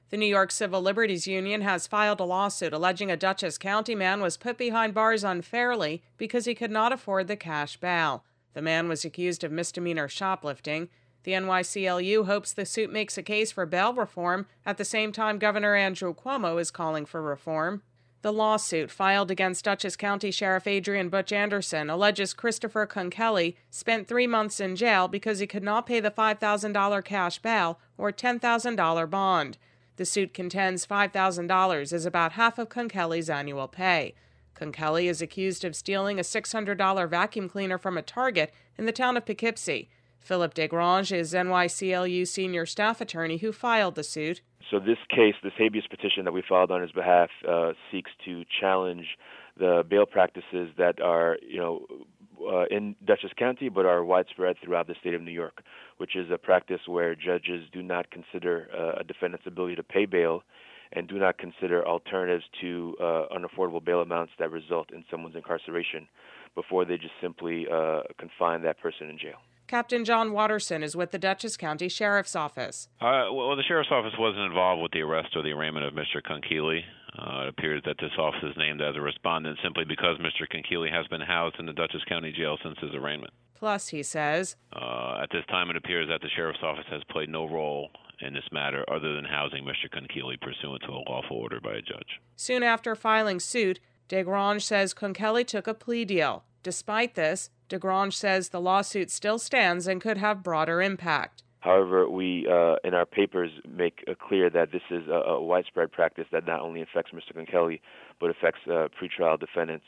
The New York Civil Liberties Union has filed a lawsuit alleging a Dutchess County man was put behind bars unfairly because he could not afford the cash bail. The man was accused of misdemeanor shoplifting. The NYCLU hopes the suit makes a case for bail reform at the same time Governor Andrew Cuomo is calling for reform. The lawsuit, filed against Dutchess County Sheriff Adrian Butch Anderson, alleges Christopher Conkelly spent 3 months in jail because he could not pay the $5,000 cash bail or $10,000 bond. The suit contends $5,000 is about half of Conkelly's annual pay. Conkelly is accused of stealing a $600 vacuum cleaner from a Target in the town of Poughkeepsie. Philip Desgrange is NYCLU senior staff attorney who filed the suit. So this case, this habeas petition that we filed on his behalf, seeks to challenge the bail practices that are, in Dutchess County, but are widespread throughout the state of New York, which is a practice where judges do not consider a defendant's ability to pay bail and do not consider alternatives to unaffordable bail amounts that result in someone's incarceration before they just simply confine that person in jail. Captain John Watterson is with the Dutchess County Sheriff's Office. The Sheriff's Office wasn't involved with the arrest or the arraignment of Mr. Conkelly. It appears that this office is named as a respondent simply because Mr. Conkelly has been housed in the Dutchess County Jail since his arraignment. Plus, he says, at this time it appears that the Sheriff's Office has played no role in this matter other than housing Mr. Conkelly pursuant to a lawful order by a judge. Soon after filing suit, Desgrange says Conkelly took a plea deal. Despite this, Desgrange says the lawsuit still stands and could have broader impact. However, we, in our papers, make clear that this is a widespread practice that not only affects Mr. Conkelly, but affects pretrial defendants,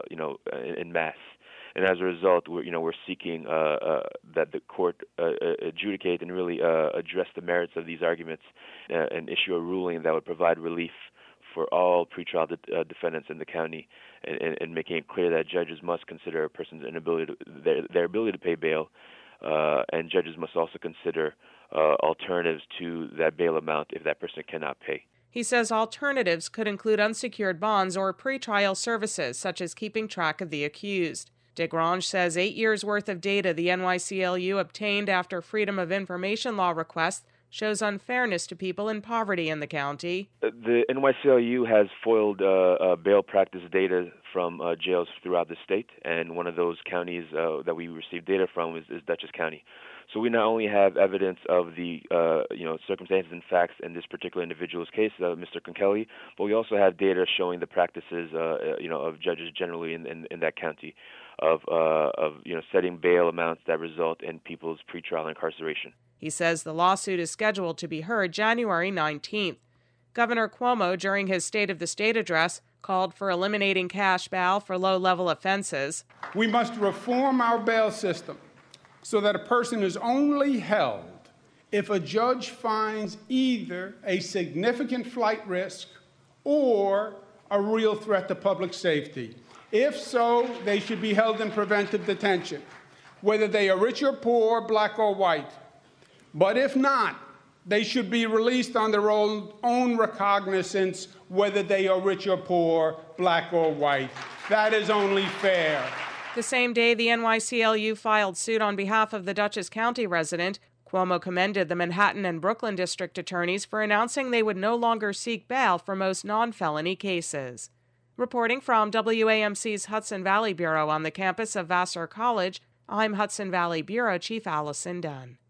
in mass. And as a result, we're seeking that the court adjudicate and really address the merits of these arguments and issue a ruling that would provide relief for all pretrial defendants in the county, and making it clear that judges must consider a person's inability their ability to pay bail, and judges must also consider alternatives to that bail amount if that person cannot pay. He says alternatives could include unsecured bonds or pretrial services, such as keeping track of the accused. Desgrange says 8 years' worth of data the NYCLU obtained after Freedom of Information Law requests shows unfairness to people in poverty in the county. The NYCLU has foiled bail practice data from jails throughout the state, and one of those counties that we received data from is Dutchess County. So we not only have evidence of the circumstances and facts in this particular individual's case, Mr. Conkelly, but we also have data showing the practices of judges generally in that county of setting bail amounts that result in people's pretrial incarceration. He says the lawsuit is scheduled to be heard January 19th. Governor Cuomo, during his State of the State address, called for eliminating cash bail for low-level offenses. We must reform our bail system so that a person is only held if a judge finds either a significant flight risk or a real threat to public safety. If so, they should be held in preventive detention, whether they are rich or poor, black or white. But if not, they should be released on their own recognizance, whether they are rich or poor, black or white. That is only fair. The same day the NYCLU filed suit on behalf of the Dutchess County resident, Cuomo commended the Manhattan and Brooklyn district attorneys for announcing they would no longer seek bail for most non-felony cases. Reporting from WAMC's Hudson Valley Bureau on the campus of Vassar College, I'm Hudson Valley Bureau Chief Allison Dunn.